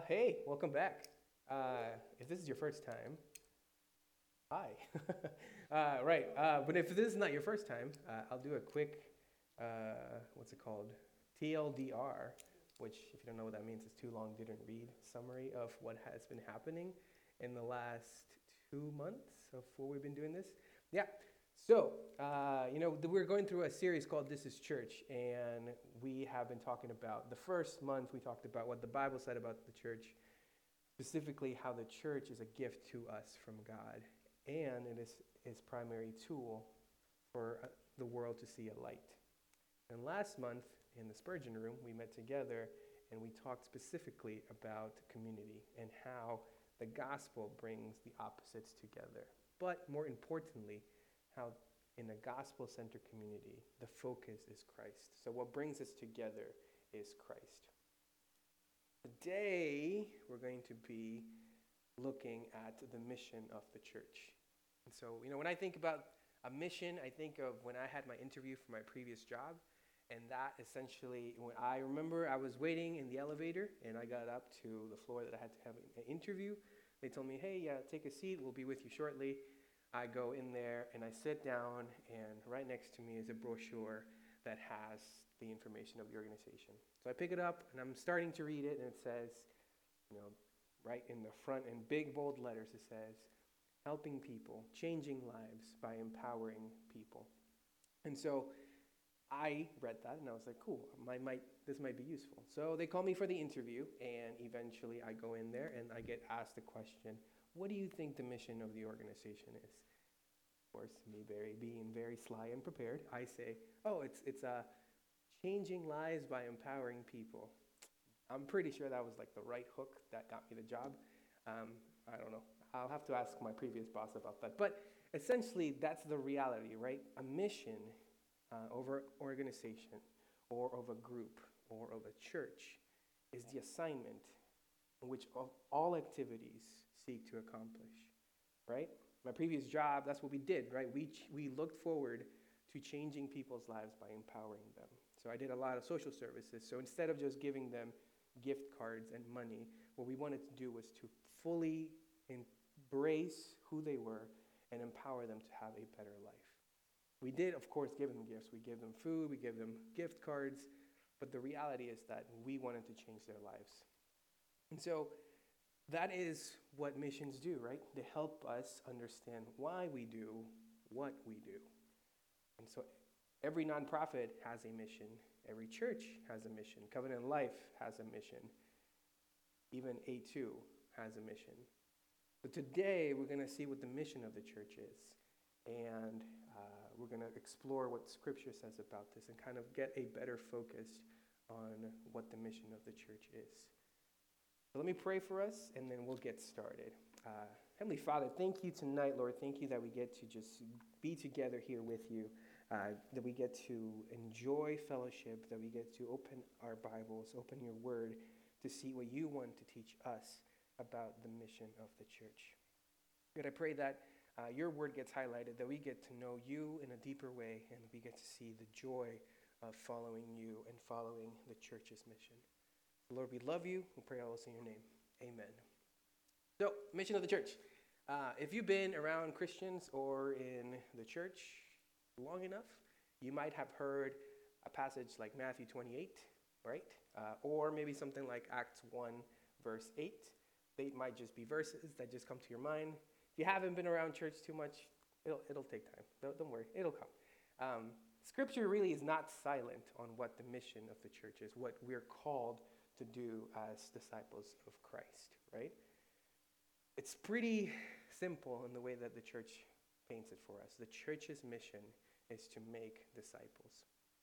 Hey, welcome back. If this is your first time, hi. Right, but if this is not your first time, I'll do a quick, what's it called? TLDR, which, if you don't know what that means, is too long, didn't read, summary of what has been happening in the last 2 months of what we've been doing this. Yeah, so, we're going through a series called This is Church, and we have been talking about the first month, we talked about what the Bible said about the church, specifically how the church is a gift to us from God, and it is his primary tool for the world to see a light. And last month, in the Spurgeon Room, we met together and we talked specifically about community and how the gospel brings the opposites together. But more importantly, how in a gospel-centered community, the focus is Christ. So what brings us together is Christ. Today, we're going to be looking at the mission of the church. And so, when I think about a mission, I think of when I had my interview for my previous job. And that essentially, when I remember I was waiting in the elevator and I got up to the floor that I had to have an interview. They told me, hey, take a seat. We'll be with you shortly. I go in there and I sit down, and right next to me is a brochure that has the information of the organization. So I pick it up and I'm starting to read it, and it says, right in the front in big bold letters, it says, helping people, changing lives by empowering people. And so I read that and I was like, cool, this might be useful. So they call me for the interview, and eventually I go in there and I get asked the question, what do you think the mission of the organization is? Of course, me being very sly and prepared, I say, it's changing lives by empowering people. I'm pretty sure that was like the right hook that got me the job. I don't know. I'll have to ask my previous boss about that. But essentially, that's the reality, right? A mission over organization or of a group or of a church is the assignment in which all activities seek to accomplish, right? My previous job, that's what we did, right? We looked forward to changing people's lives by empowering them. So I did a lot of social services. So instead of just giving them gift cards and money, what we wanted to do was to fully embrace who they were and empower them to have a better life. We did, of course, give them gifts. We gave them food, we gave them gift cards, but the reality is that we wanted to change their lives. And so that is what missions do, right? They help us understand why we do what we do. And so every nonprofit has a mission. Every church has a mission. Covenant Life has a mission. Even A2 has a mission. So today we're going to see what the mission of the church is. And we're going to explore what Scripture says about this and kind of get a better focus on what the mission of the church is. So let me pray for us, and then we'll get started. Heavenly Father, thank you tonight, Lord. Thank you that we get to just be together here with you, that we get to enjoy fellowship, that we get to open our Bibles, open your word to see what you want to teach us about the mission of the church. God, I pray that your word gets highlighted, that we get to know you in a deeper way, and we get to see the joy of following you and following the church's mission. Lord, we love you. We pray all this in your name. Amen. So, mission of the church. If you've been around Christians or in the church long enough, you might have heard a passage like Matthew 28, right? Or maybe something like Acts 1, verse 8. They might just be verses that just come to your mind. If you haven't been around church too much, it'll take time. Don't worry, it'll come. Scripture really is not silent on what the mission of the church is, what we're called to do as disciples of Christ, right? It's pretty simple in the way that the church paints it for us. The church's mission is to make disciples.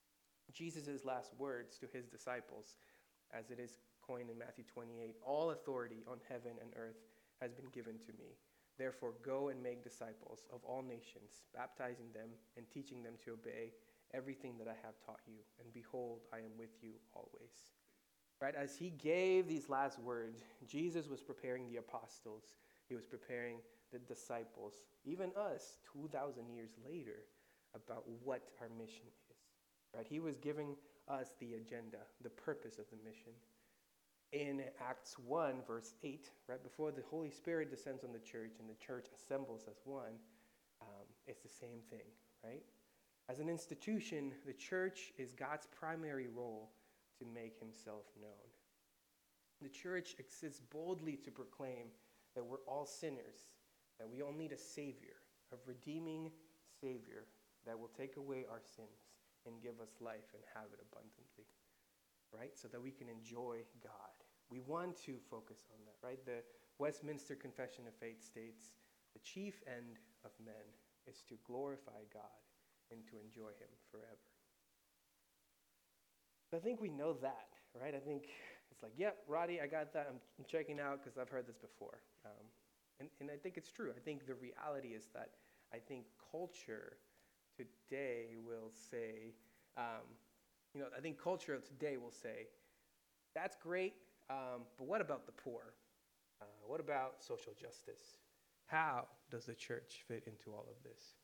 Jesus' last words to his disciples, as it is coined in Matthew 28, all authority on heaven and earth has been given to me. Therefore, go and make disciples of all nations, baptizing them and teaching them to obey everything that I have taught you. And behold, I am with you always. Right? As he gave these last words, Jesus was preparing the apostles. He was preparing the disciples, even us, 2,000 years later, about what our mission is. Right? He was giving us the agenda, the purpose of the mission. In Acts 1, verse 8, right before the Holy Spirit descends on the church and the church assembles as one, it's the same thing, right? As an institution, the church is God's primary role to make himself known. The church exists boldly to proclaim that we're all sinners, that we all need a Savior, a redeeming Savior that will take away our sins and give us life and have it abundantly, right? So that we can enjoy God. We want to focus on that, right? The Westminster Confession of Faith states, the chief end of men is to glorify God and to enjoy him forever. So I think we know that, right? I think it's like, yep, Roddy, I got that. I'm checking out because I've heard this before. And I think it's true. I think the reality is that I think culture today will say, I think culture today will say, that's great, but what about the poor? What about social justice? How does the church fit into all of this?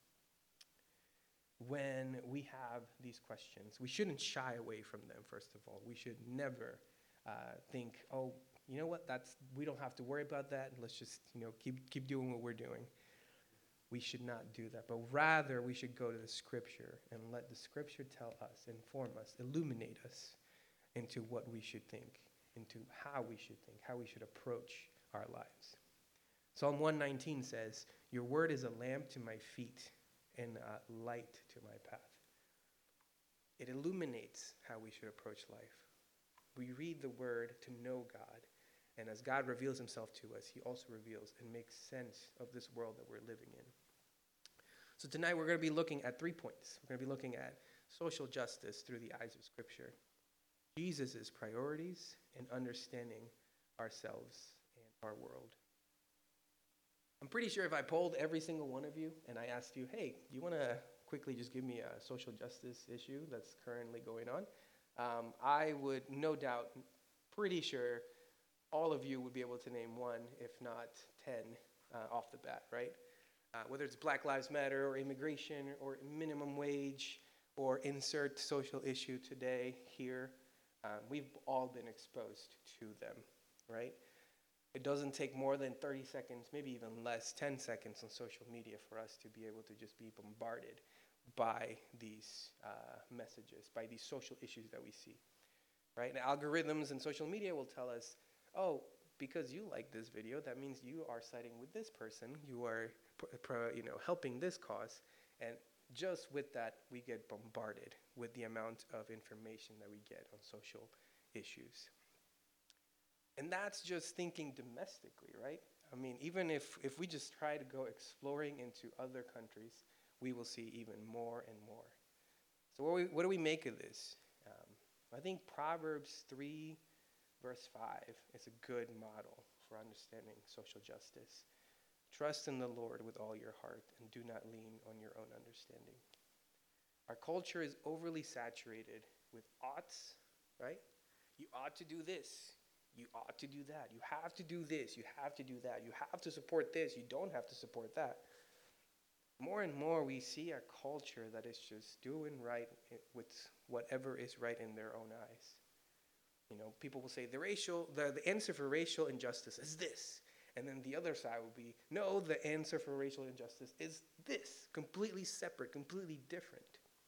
When we have these questions, we shouldn't shy away from them, first of all. We should never think, oh, you know what, we don't have to worry about that. Let's just, keep doing what we're doing. We should not do that, but rather we should go to the Scripture and let the Scripture tell us, inform us, illuminate us into what we should think, into how we should think, how we should approach our lives. Psalm 119 says, your word is a lamp to my feet and a light to my path. It illuminates how we should approach life. We read the word to know God, and as God reveals himself to us, he also reveals and makes sense of this world that we're living in. So tonight we're going to be looking at 3 points. We're going to be looking at social justice through the eyes of Scripture, Jesus' priorities, and understanding ourselves and our world. I'm pretty sure if I polled every single one of you and I asked you, hey, you want to quickly just give me a social justice issue that's currently going on, I would no doubt, pretty sure all of you would be able to name one, if not 10, off the bat, right? Whether it's Black Lives Matter or immigration or minimum wage or insert social issue today here, we've all been exposed to them, right? It doesn't take more than 30 seconds, maybe even less, 10 seconds on social media for us to be able to just be bombarded by these messages, by these social issues that we see, right? And algorithms and social media will tell us, oh, because you like this video, that means you are siding with this person, you are helping this cause, and just with that, we get bombarded with the amount of information that we get on social issues. And that's just thinking domestically, right? I mean, even if we just try to go exploring into other countries, we will see even more and more. So what do we make of this? I think Proverbs 3, verse 5 is a good model for understanding social justice. Trust in the Lord with all your heart and do not lean on your own understanding. Our culture is overly saturated with oughts, right? You ought to do this. You ought to do that. You have to do this. You have to do that. You have to support this. You don't have to support that. More and more we see a culture that is just doing right with whatever is right in their own eyes. People will say the answer for racial injustice is this. And then the other side will be, no, the answer for racial injustice is this. Completely separate, completely different.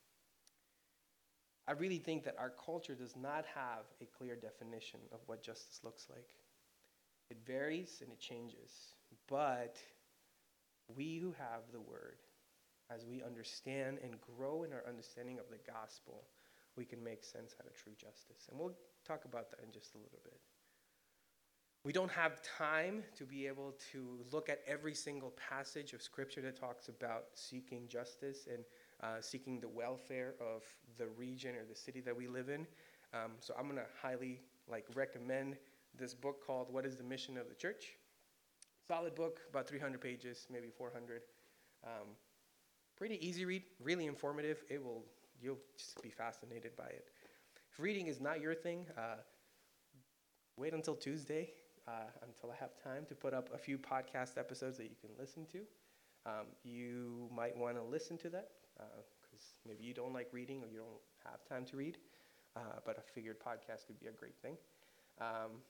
I really think that our culture does not have a clear definition of what justice looks like. It varies and it changes. But we who have the word, as we understand and grow in our understanding of the gospel, we can make sense out of true justice. And we'll talk about that in just a little bit. We don't have time to be able to look at every single passage of Scripture that talks about seeking justice and seeking the welfare of the region or the city that we live in. So I'm going to highly recommend this book called What is the Mission of the Church? Solid book, about 300 pages, maybe 400. Pretty easy read, really informative. You'll just be fascinated by it. If reading is not your thing, wait until Tuesday, until I have time to put up a few podcast episodes that you can listen to. You might want to listen to that because maybe you don't like reading or you don't have time to read, but I figured podcast could be a great thing.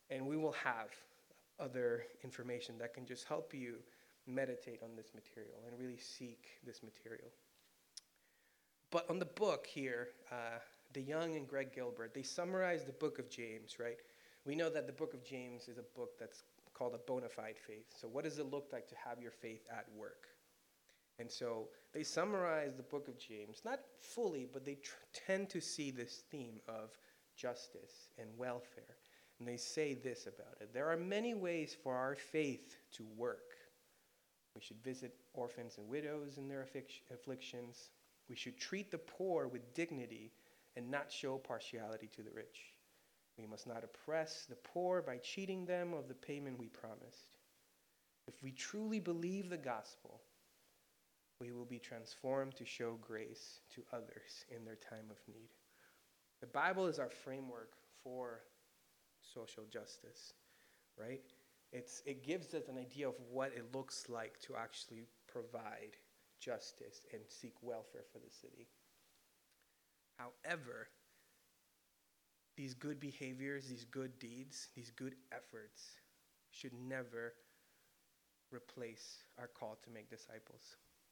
And we will have other information that can just help you meditate on this material and really seek this material. But on the book here, DeYoung and Greg Gilbert, they summarize the book of James, right? We know that the book of James is a book that's called a bona fide faith. So what does it look like to have your faith at work? And so they summarize the book of James, not fully, but they tend to see this theme of justice and welfare. And they say this about it: there are many ways for our faith to work. We should visit orphans and widows in their afflictions. We should treat the poor with dignity and not show partiality to the rich. We must not oppress the poor by cheating them of the payment we promised. If we truly believe the gospel, we will be transformed to show grace to others in their time of need. The Bible is our framework for social justice, right? It gives us an idea of what it looks like to actually provide justice and seek welfare for the city. However, these good behaviors, these good deeds, these good efforts should never replace our call to make disciples.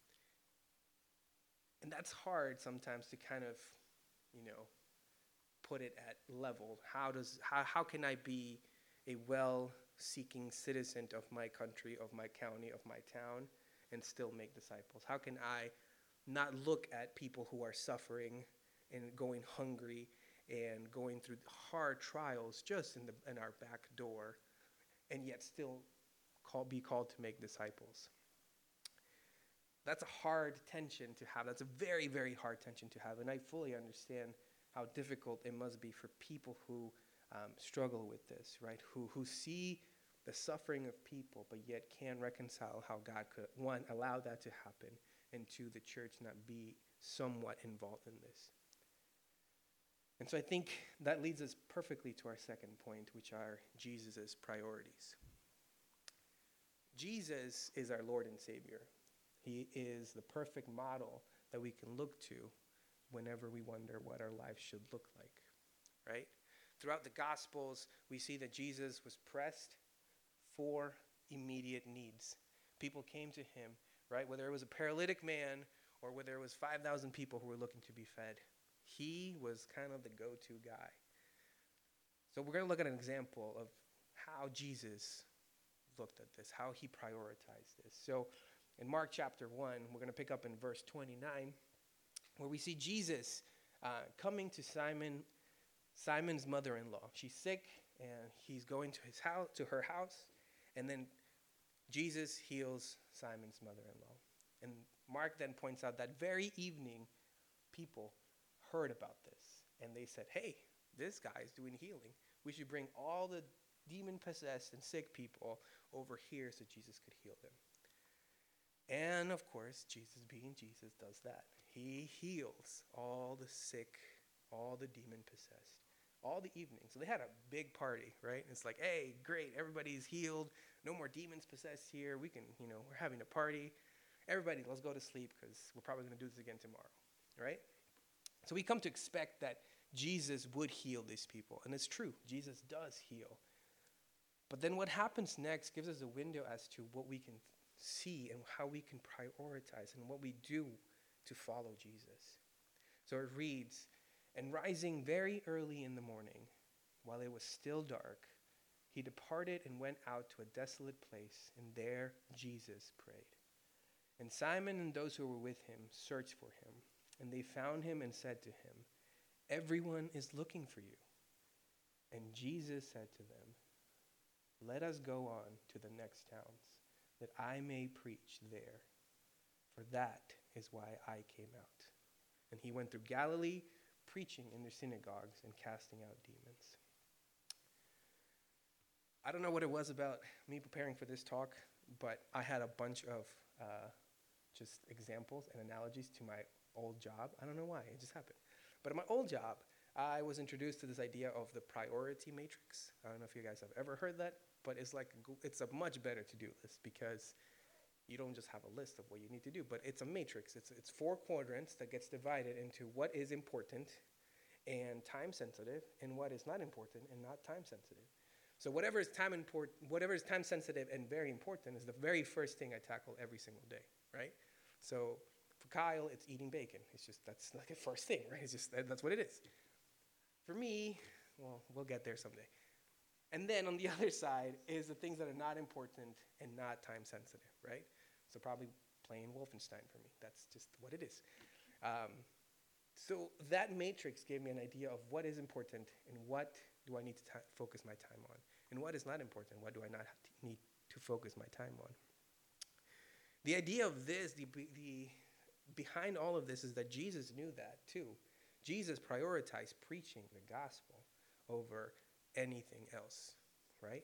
And that's hard sometimes to kind of, put it at level. How can I be a well-seeking citizen of my country, of my county, of my town, and still make disciples? How can I not look at people who are suffering and going hungry and going through hard trials just in our back door, and yet still be called to make disciples? That's a hard tension to have. That's a very, very hard tension to have. And I fully understand how difficult it must be for people who struggle with this, right? Who see the suffering of people, but yet can reconcile how God could, one, allow that to happen, and two, the church not be somewhat involved in this. And so I think that leads us perfectly to our second point, which are Jesus' priorities. Jesus is our Lord and Savior. He is the perfect model that we can look to whenever we wonder what our lives should look like, right? Throughout the Gospels, we see that Jesus was pressed for immediate needs. People came to him, right? Whether it was a paralytic man or whether it was 5,000 people who were looking to be fed. He was kind of the go-to guy. So we're going to look at an example of how Jesus looked at this, how he prioritized this. So in Mark chapter 1, we're going to pick up in verse 29, where we see Jesus coming to Simon's mother-in-law. She's sick, and he's going to her house, and then Jesus heals Simon's mother-in-law. And Mark then points out that very evening, people heard about this, and they said, hey, this guy is doing healing. We should bring all the demon-possessed and sick people over here so Jesus could heal them. And of course, Jesus being Jesus does that. He heals all the sick, all the demon-possessed, all the evening. So they had a big party, right? It's like, hey, great, everybody's healed. No more demons possessed here. We can, we're having a party. Everybody, let's go to sleep because we're probably going to do this again tomorrow, right? So we come to expect that Jesus would heal these people. And it's true, Jesus does heal. But then what happens next gives us a window as to what we can see and how we can prioritize and what we do to follow Jesus. So it reads, and rising very early in the morning, while it was still dark, he departed and went out to a desolate place, and there Jesus prayed. And Simon and those who were with him searched for him, and they found him and said to him, everyone is looking for you. And Jesus said to them, let us go on to the next towns, that I may preach there, for that is why I came out. And he went through Galilee, preaching in their synagogues and casting out demons. I don't know what it was about me preparing for this talk, but I had a bunch of just examples and analogies to my old job. I don't know why, it just happened. But in my old job, I was introduced to this idea of the priority matrix. I don't know if you guys have ever heard that, but it's a much better to-do list because you don't just have a list of what you need to do, but it's a matrix. It's 4 quadrants that gets divided into what is important and time sensitive and what is not important and not time sensitive. So whatever is time sensitive and very important is the very first thing I tackle every single day, right? So for Kyle, it's eating bacon. That's like the first thing, right? That's what it is. For me, well, we'll get there someday. And then on the other side is the things that are not important and not time sensitive, right? So probably playing Wolfenstein for me. That's just what it is. So that matrix gave me an idea of what is important and what do I need to focus my time on, and what is not important, what do I not need to focus my time on. The idea of this, the behind all of this is that Jesus knew that too. Jesus prioritized preaching the gospel over anything else, right?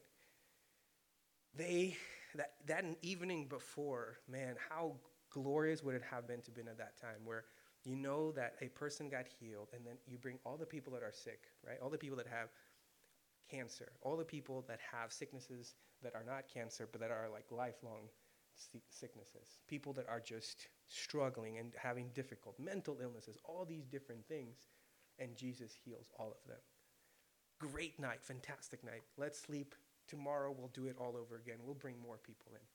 That evening before, man, how glorious would it have been to be at that time where you know that a person got healed, and then you bring all the people that are sick, right? All the people that have cancer, all the people that have sicknesses that are not cancer, but that are like lifelong sicknesses, people that are just struggling and having difficult mental illnesses, all these different things, and Jesus heals all of them. Great night, fantastic night. Let's sleep. Tomorrow we'll do it all over again. We'll bring more people in.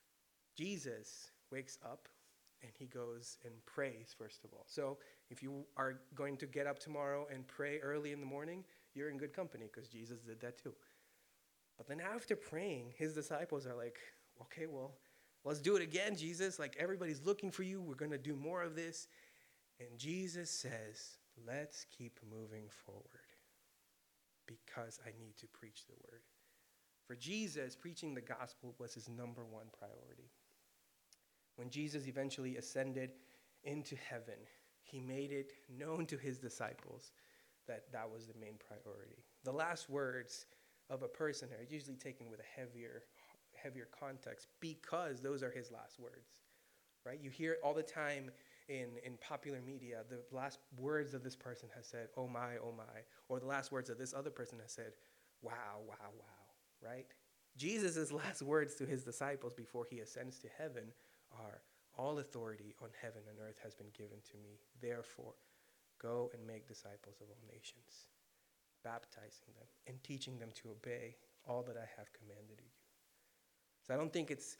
Jesus wakes up and he goes and prays, first of all. So if you are going to get up tomorrow and pray early in the morning, you're in good company because Jesus did that too. But then after praying, his disciples are like, okay, well, let's do it again, Jesus. Like, everybody's looking for you. We're going to do more of this. And Jesus says, let's keep moving forward because I need to preach the word. For Jesus, preaching the gospel was his number one priority. When Jesus eventually ascended into heaven, he made it known to his disciples that that was the main priority. The last words of a person are usually taken with a heavier context because those are his last words, right? You hear all the time in popular media, the last words of this person has said, oh my, or the last words of this other person has said, wow, wow, wow, right? Jesus' last words to his disciples before he ascends to heaven are, all authority on heaven and earth has been given to me. Therefore, go and make disciples of all nations, baptizing them and teaching them to obey all that I have commanded you. So I don't think it's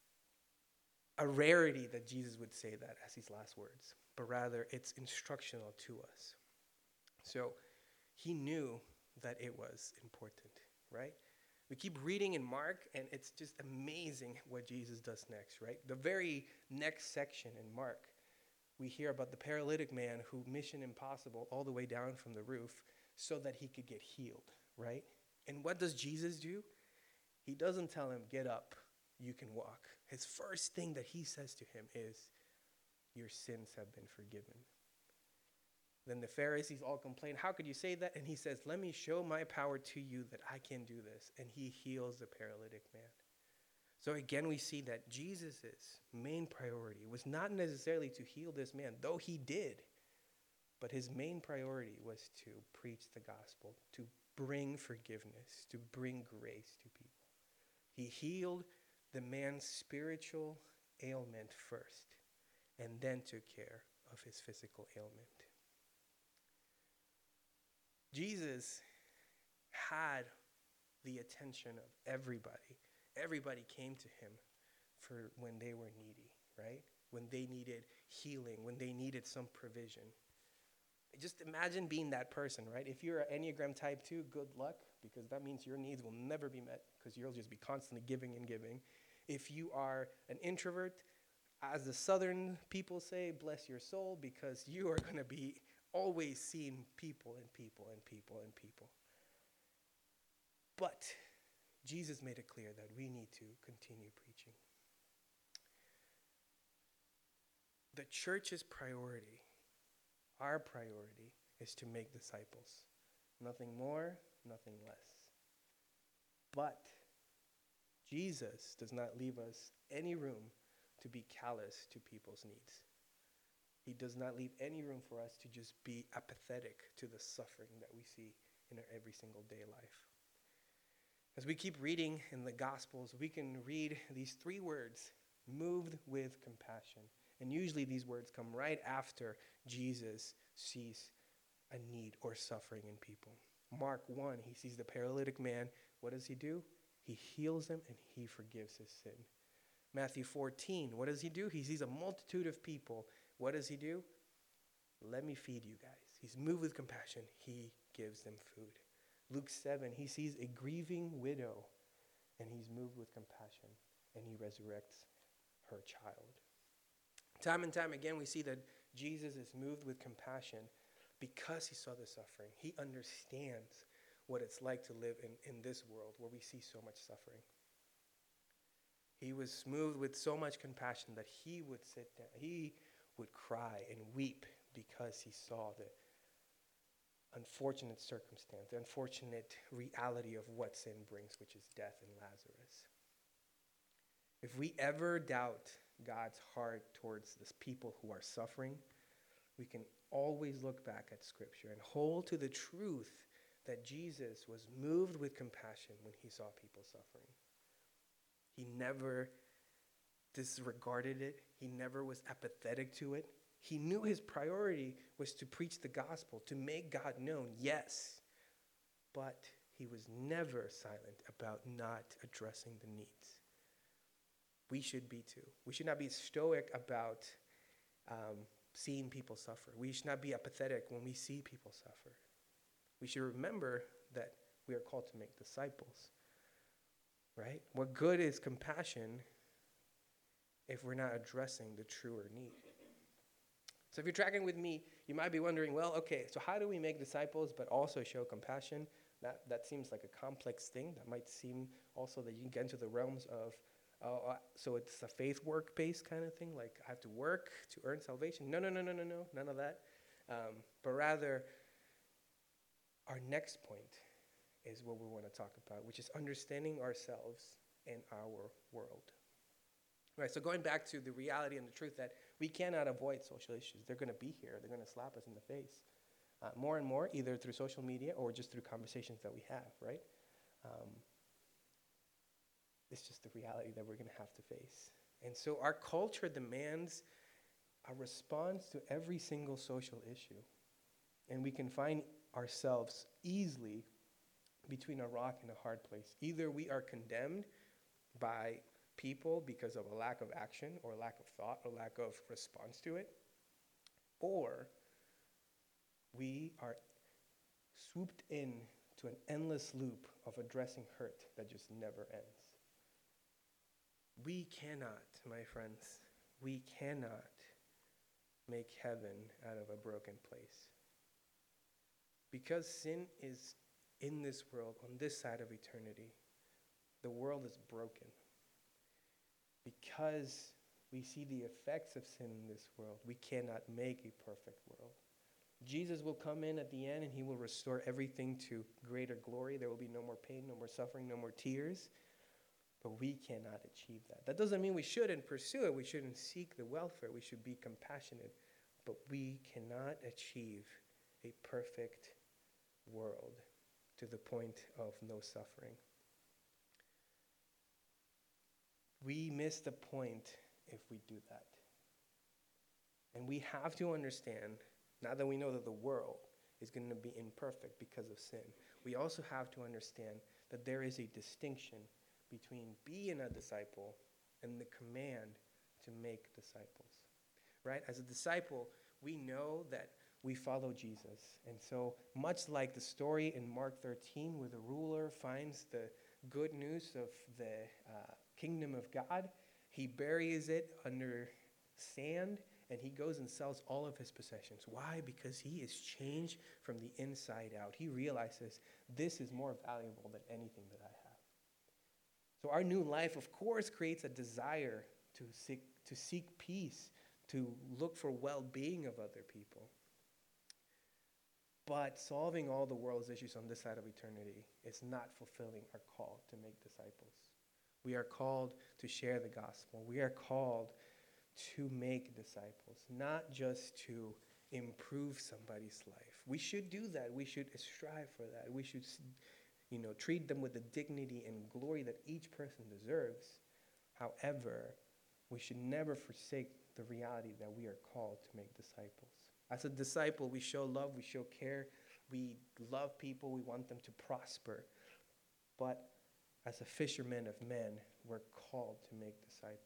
a rarity that Jesus would say that as his last words, but rather it's instructional to us. So he knew that it was important, right? We keep reading in Mark, and it's just amazing what Jesus does next, right? The very next section in Mark, we hear about the paralytic man who mission impossible all the way down from the roof so that he could get healed, right? And what does Jesus do? He doesn't tell him, get up, you can walk. His first thing that he says to him is, your sins have been forgiven. Then the Pharisees all complain, how could you say that? And he says, let me show my power to you that I can do this. And he heals the paralytic man. So again, we see that Jesus' main priority was not necessarily to heal this man, though he did. But his main priority was to preach the gospel, to bring forgiveness, to bring grace to people. He healed the man's spiritual ailment first, and then took care of his physical ailment. Jesus had the attention of everybody. Everybody came to him for when they were needy, right? When they needed healing, when they needed some provision. Just imagine being that person, right? If you're an Enneagram Type 2, good luck, because that means your needs will never be met because you'll just be constantly giving and giving. If you are an introvert, as the Southern people say, bless your soul, because you are going to be always seeing people and people and people and people. But Jesus made it clear that we need to continue preaching. The church's priority, our priority, is to make disciples. Nothing more, nothing less. But Jesus does not leave us any room to be callous to people's needs. He does not leave any room for us to just be apathetic to the suffering that we see in our every single day life. As we keep reading in the Gospels, we can read these 3 words, moved with compassion. And usually these words come right after Jesus sees a need or suffering in people. Mark 1, he sees the paralytic man What does he do? He heals them and he forgives his sin. Matthew 14, what does he do? He sees a multitude of people. What does he do? Let me feed you guys. He's moved with compassion. He gives them food. Luke 7, he sees a grieving widow and he's moved with compassion and he resurrects her child. Time and time again, we see that Jesus is moved with compassion because he saw the suffering. He understands what it's like to live in this world where we see so much suffering. He was moved with so much compassion that he would sit down, he would cry and weep because he saw the unfortunate circumstance, the unfortunate reality of what sin brings, which is death and Lazarus. If we ever doubt God's heart towards this people who are suffering, we can always look back at Scripture and hold to the truth that Jesus was moved with compassion when he saw people suffering. He never disregarded it. He never was apathetic to it. He knew his priority was to preach the gospel, to make God known, yes, but he was never silent about not addressing the needs. We should be too. We should not be stoic about seeing people suffer. We should not be apathetic when we see people suffer. We should remember that we are called to make disciples, right? What good is compassion if we're not addressing the truer need? So if you're tracking with me, you might be wondering, well, okay, so how do we make disciples but also show compassion? That seems like a complex thing. That might seem also that you can get into the realms of, so it's a faith work-based kind of thing, like I have to work to earn salvation. No, none of that. But rather, our next point is what we want to talk about, which is understanding ourselves and our world. Right, so going back to the reality and the truth that we cannot avoid social issues. They're going to be here. They're going to slap us in the face. More and more, either through social media or just through conversations that we have, right? It's just the reality that we're going to have to face. And so our culture demands a response to every single social issue. And we can find ourselves easily between a rock and a hard place. Either we are condemned by people because of a lack of action or lack of thought or lack of response to it, or we are swooped in to an endless loop of addressing hurt that just never ends. We cannot, my friends, we cannot make heaven out of a broken place. Because sin is in this world, on this side of eternity, the world is broken. Because we see the effects of sin in this world, we cannot make a perfect world. Jesus will come in at the end and he will restore everything to greater glory. There will be no more pain, no more suffering, no more tears. But we cannot achieve that. That doesn't mean we shouldn't pursue it. We shouldn't seek the welfare. We should be compassionate. But we cannot achieve a perfect world to the point of no suffering. We miss the point if we do that. And we have to understand, now that we know that the world is going to be imperfect because of sin, we also have to understand that there is a distinction between being a disciple and the command to make disciples. Right? As a disciple, we know that we follow Jesus. And so much like the story in Mark 13 where the ruler finds the good news of the kingdom of God, he buries it under sand and he goes and sells all of his possessions. Why? Because he is changed from the inside out. He realizes this is more valuable than anything that I have. So our new life, of course, creates a desire to seek peace, to look for well-being of other people. But solving all the world's issues on this side of eternity is not fulfilling our call to make disciples. We are called to share the gospel. We are called to make disciples, not just to improve somebody's life. We should do that. We should strive for that. We should, treat them with the dignity and glory that each person deserves. However, we should never forsake the reality that we are called to make disciples. As a disciple, we show love, we show care, we love people, we want them to prosper. but as a fisherman of men, we're called to make disciples.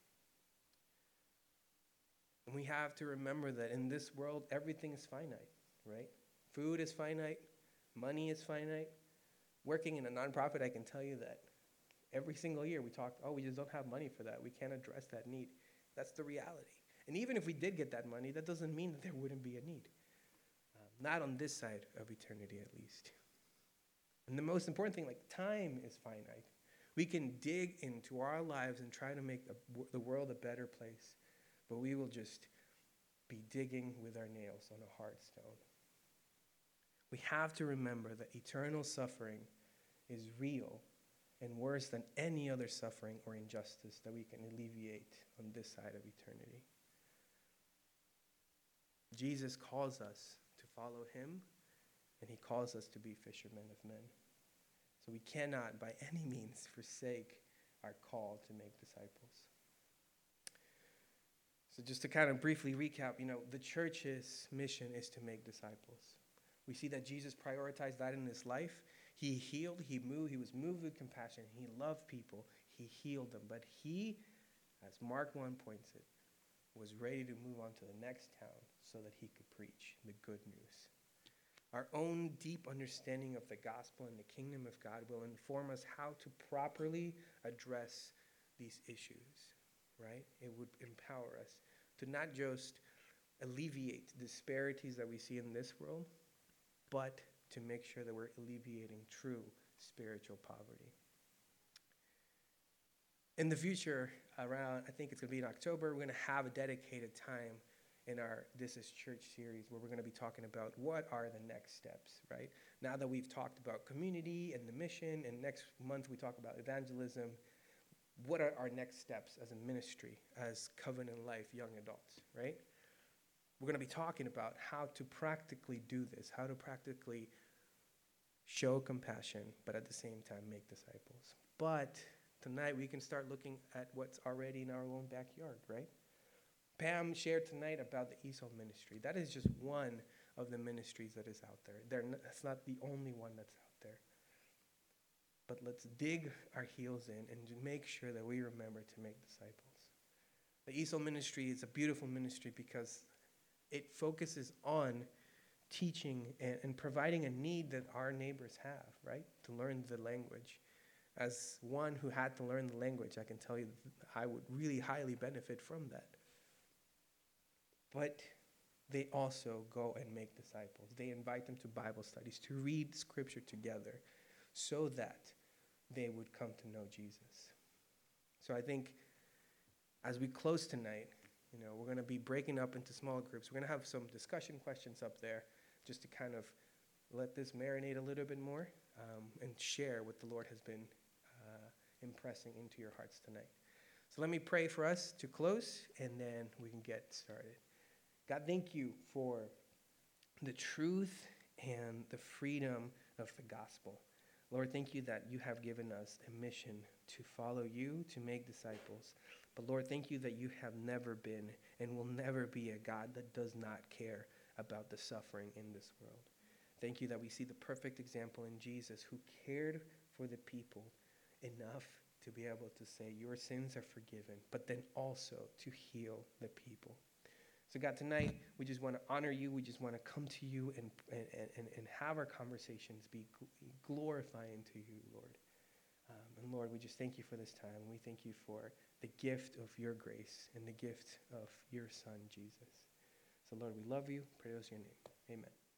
And we have to remember that in this world, everything is finite, right? Food is finite. Money is finite. Working in a nonprofit, I can tell you that every single year we talk, we just don't have money for that. We can't address that need. That's the reality. And even if we did get that money, that doesn't mean that there wouldn't be a need. Not on this side of eternity, at least. And the most important thing, time is finite. We can dig into our lives and try to make the world a better place, but we will just be digging with our nails on a hard stone. We have to remember that eternal suffering is real and worse than any other suffering or injustice that we can alleviate on this side of eternity. Jesus calls us to follow him, and he calls us to be fishermen of men. So we cannot by any means forsake our call to make disciples. So just to kind of briefly recap, the church's mission is to make disciples. We see that Jesus prioritized that in his life. He healed, he was moved with compassion, he loved people, he healed them. But he, as Mark 1 points it, was ready to move on to the next town so that he could preach the good news. Our own deep understanding of the gospel and the kingdom of God will inform us how to properly address these issues, right? It would empower us to not just alleviate disparities that we see in this world, but to make sure that we're alleviating true spiritual poverty. In the future, around, I think it's going to be in October, we're going to have a dedicated time in our This Is Church series where we're going to be talking about what are the next steps, right? Now that we've talked about community and the mission, and next month we talk about evangelism, what are our next steps as a ministry, as Covenant Life young adults, right? We're going to be talking about how to practically do this, how to practically show compassion, but at the same time make disciples. But tonight we can start looking at what's already in our own backyard, right? Pam shared tonight about the ESOL ministry. That is just one of the ministries that is out there. That's not the only one that's out there. But let's dig our heels in and make sure that we remember to make disciples. The ESOL ministry is a beautiful ministry because it focuses on teaching and providing a need that our neighbors have, right? To learn the language. As one who had to learn the language, I can tell you that I would really highly benefit from that. But they also go and make disciples. They invite them to Bible studies, to read scripture together, so that they would come to know Jesus. So I think as we close tonight, we're going to be breaking up into small groups. We're going to have some discussion questions up there just to kind of let this marinate a little bit more and share what the Lord has been impressing into your hearts tonight. So let me pray for us to close, and then we can get started. God, thank you for the truth and the freedom of the gospel. Lord, thank you that you have given us a mission to follow you, to make disciples. But Lord, thank you that you have never been and will never be a God that does not care about the suffering in this world. Thank you that we see the perfect example in Jesus, who cared for the people enough to be able to say, your sins are forgiven, but then also to heal the people. So God, tonight, we just want to honor you. We just want to come to you and have our conversations be glorifying to you, Lord. And Lord, we just thank you for this time. We thank you for the gift of your grace and the gift of your Son, Jesus. So Lord, we love you. Praise your name. Amen.